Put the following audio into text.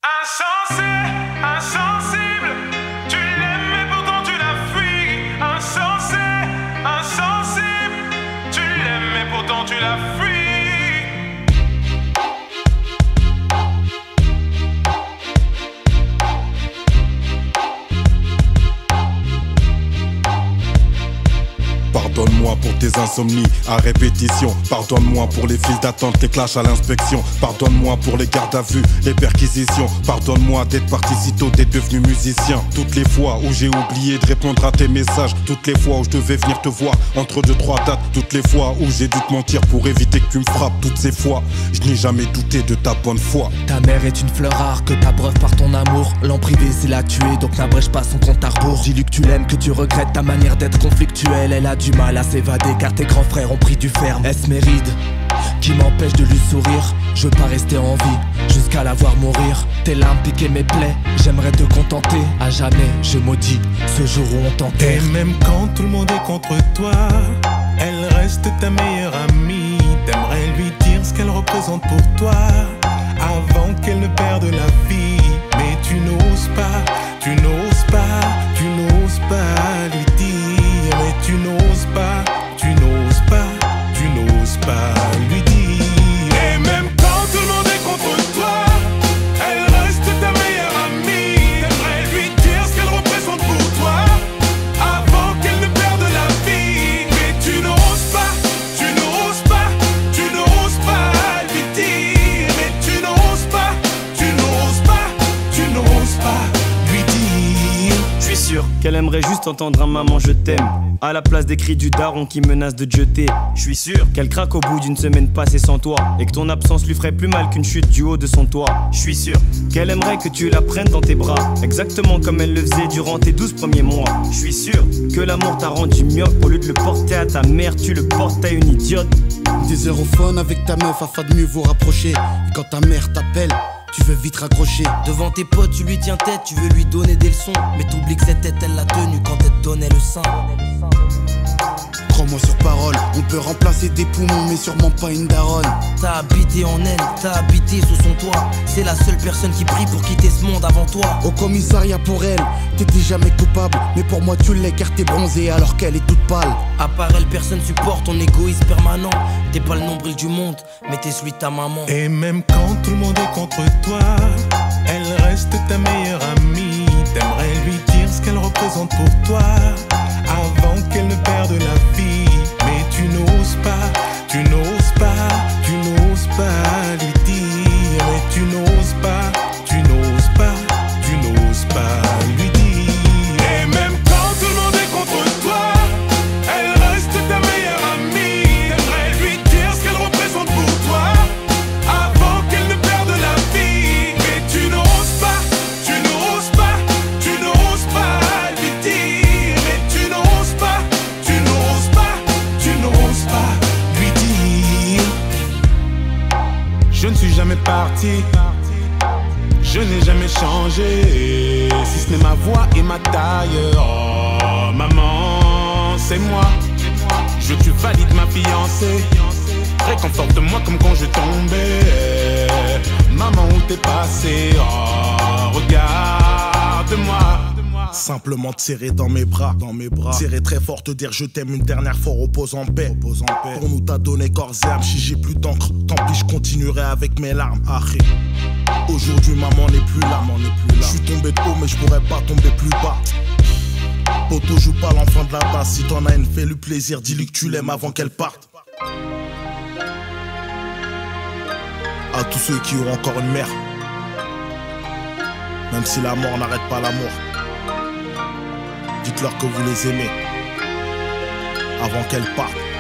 Insensé, insensible, tu l'aimes mais pourtant tu la fuis. Insensé, insensible, tu l'aimes mais pourtant tu la fuis. Pardonne-moi pour tes insomnies à répétition. Pardonne-moi pour les files d'attente, les clashs à l'inspection. Pardonne-moi pour les gardes à vue, les perquisitions. Pardonne-moi d'être parti si tôt, d'être devenu musicien. Toutes les fois où j'ai oublié de répondre à tes messages. Toutes les fois où je devais venir te voir entre 2-3 dates. Toutes les fois où j'ai dû te mentir pour éviter que tu me frappes. Toutes ces fois, je n'ai jamais douté de ta bonne foi. Ta mère est une fleur rare que t'abreuves par ton amour. L'en privé c'est la tuer, donc n'abrège pas son compte à rebours. Dis-lui que tu l'aimes, que tu regrettes ta manière d'être conflictuelle. Elle a du mal à s'évader car tes grands frères ont pris du ferme. Est-ce mes rides qui m'empêchent de lui sourire? Je veux pas rester en vie jusqu'à la voir mourir. Tes larmes piquaient mes plaies, j'aimerais te contenter. À jamais je maudis ce jour où on t'enterre. Et même quand tout le monde est contre toi, elle reste ta meilleure amie. T'aimerais lui dire ce qu'elle représente pour toi avant qu'elle ne perde la vie. Mais tu n'oses pas, tu n'oses pas, tu n'oses pas lui dire. Mais tu n'oses pas, tu n'oses pas, tu n'oses pas lui dire. Et même quand tout le monde est contre toi, elle reste ta meilleure amie. T'aimerais lui dire ce qu'elle représente pour toi avant qu'elle ne perde la vie. Mais tu n'oses pas, tu n'oses pas, tu n'oses pas lui dire. Mais tu n'oses pas, tu n'oses pas, tu n'oses pas lui dire. Je suis sûr qu'elle aimerait juste entendre un maman je t'aime à la place des cris du daron qui menace de te jeter. Je suis sûr qu'elle craque au bout d'une semaine passée sans toi et que ton absence lui ferait plus mal qu'une chute du haut de son toit. Je suis sûr qu'elle aimerait que tu la prennes dans tes bras, exactement comme elle le faisait durant tes 12 premiers mois. Je suis sûr que l'amour t'a rendu myope. Au lieu de le porter à ta mère, tu le portes à une idiote. Des aérophones avec ta meuf afin de mieux vous rapprocher. Et quand ta mère t'appelle, tu veux vite raccrocher. Devant tes potes tu lui tiens tête, tu veux lui donner des leçons. Mais t'oublies que cette tête elle l'a tenue quand elle te donnait le sein. Crois-moi sur parole, on peut remplacer des poumons mais sûrement pas une daronne. T'as habité en elle, t'as habité sous son toit. C'est la seule personne qui prie pour quitter ce monde avant toi. Au commissariat pour elle, t'étais jamais coupable. Mais pour moi tu l'es car t'es bronzée alors qu'elle est toute pâle. À part elle, personne supporte ton égoïsme permanent. T'es pas le nombril du monde, mais t'es celui de ta maman. Et même quand tout le monde est contre toi, elle reste ta meilleure amie. T'aimerais lui dire ce qu'elle représente pour toi avant qu'elle ne perde la vie. Mais tu n'oses pas, tu n'oses pas, tu n'oses pas lui dire. Mais tu n'oses pas, tu n'oses pas, tu n'oses pas lui dire. Et même quand tout le monde est contre toi, elle reste ta meilleure amie. T'aimerais lui dire ce qu'elle représente pour toi avant qu'elle ne perde la vie. Mais tu n'oses pas, tu n'oses pas, tu n'oses pas lui dire. Mais tu n'oses pas, tu n'oses pas, tu n'oses pas lui dire. Je ne suis jamais parti, je n'ai jamais changé, si ce n'est ma voix et ma taille. Oh maman, c'est moi. Je veux que tu valides ma fiancée. Réconforte-moi comme quand je tombais. Maman, où t'es passé? Oh, regarde-moi. Simplement te serrer dans mes bras, serrer très fort, te dire je t'aime une dernière fois, repose en paix. Pour nous t'as donné corps et âme, si j'ai plus d'encre, tant pis je continuerai avec mes larmes. Arrête. Aujourd'hui maman n'est plus là, je suis tombé de haut mais je pourrais pas tomber plus bas. Poto joue pas l'enfant de la tasse, si t'en as une fais-lui plaisir, dis-lui que tu l'aimes avant qu'elle parte. À tous ceux qui ont encore une mère, même si la mort n'arrête pas l'amour, dites-leur que vous les aimez avant qu'elle parte.